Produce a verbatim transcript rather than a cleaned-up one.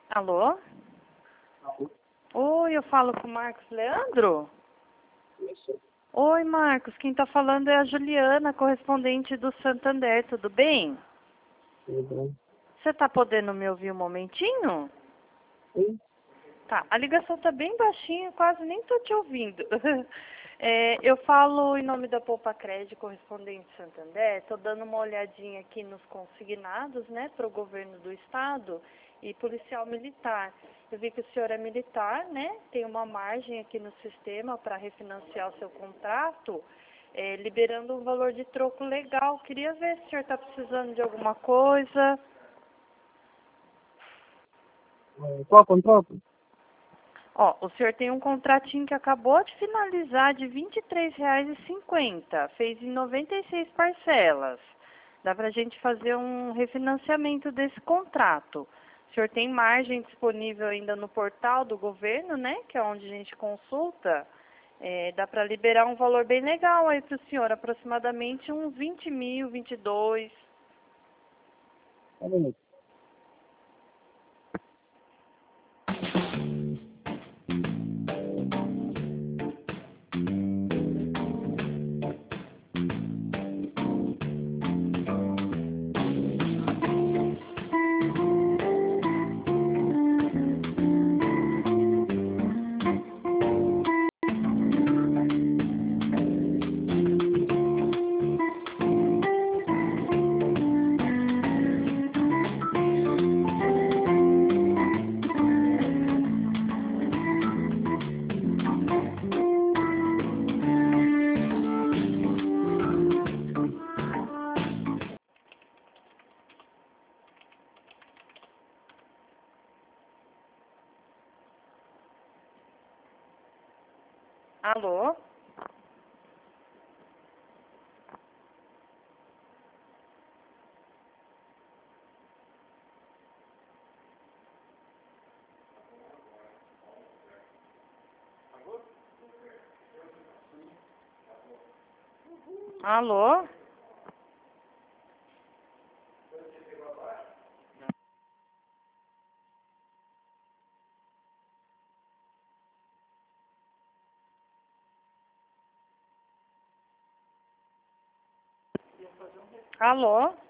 Alô? Oi, eu falo com o Marcos Leandro? Isso. Oi, Marcos. Quem está falando é a Juliana, correspondente do Santander. Tudo bem? Tudo bem? Você está podendo me ouvir um momentinho? Sim. Tá, a ligação está bem baixinha, quase nem estou te ouvindo. É, eu falo em nome da Poupa Crédito, correspondente do Santander. Estou dando uma olhadinha aqui nos consignados, né, para o governo do estado e policial militar. Eu vi que o senhor é militar, né, tem uma margem aqui no sistema para refinanciar o seu contrato, é, liberando um valor de troco legal. Queria ver se o senhor está precisando de alguma coisa. É, Qual contrato? Ó, o senhor tem um contratinho que acabou de finalizar de vinte e três reais e cinquenta centavos, fez em noventa e seis parcelas. Dá para a gente fazer um refinanciamento desse contrato. O senhor tem margem disponível ainda no portal do governo, né, que é onde a gente consulta. É, dá para liberar um valor bem legal aí para o senhor, aproximadamente uns vinte mil, vinte e dois. Só um minuto. Alô? Alô? Alô?